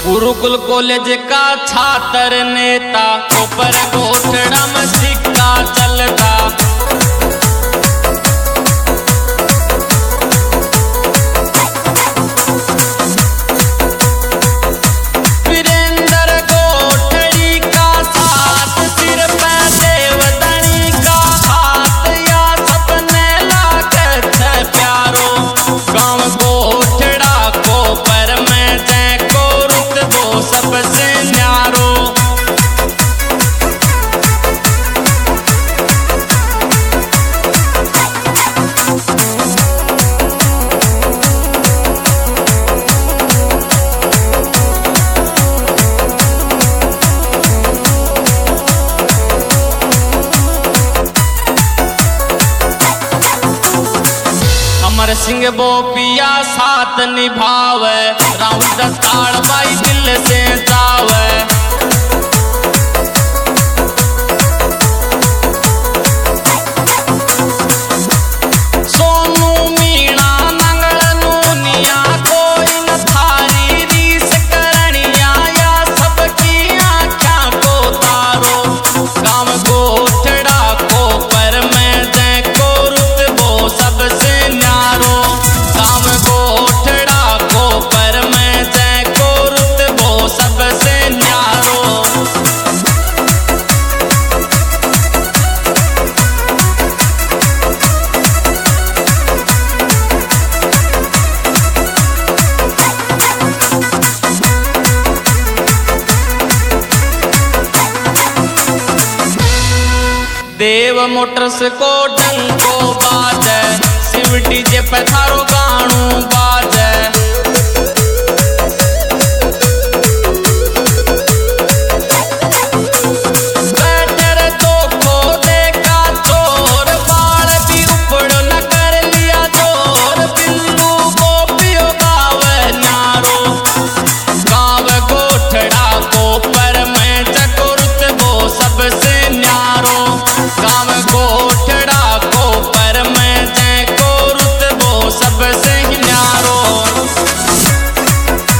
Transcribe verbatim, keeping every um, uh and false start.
Gurukul college का छात्र नेता, ऊपर गोठड़ा में सिक्का चलता। वीरेंद्र गोठड़ी का साथ, सिर पे देवधनी का हाथ, या सपने लागत है प्यारो। गाँव गोठड़ा को पर में जय को रुतबो सबसे न्यारो। अमर सिंह बोपिया साथ निभावे, राउत दस्तार बाई दिल से जावे। सोनू मीणा नंगल नूनिया, कोई न थारी रीस करनिया, या सबकी आँखों को तारो। गाँव गोठड़ा को पर में जय को रुतबो सबसे न्यारो। गाँव गोठड़ा को पर में जय को रुतबो सबसे न्यारो। देव मोटर्स को डंको बाजे, शिव डीजे पे थारो गाणू बा।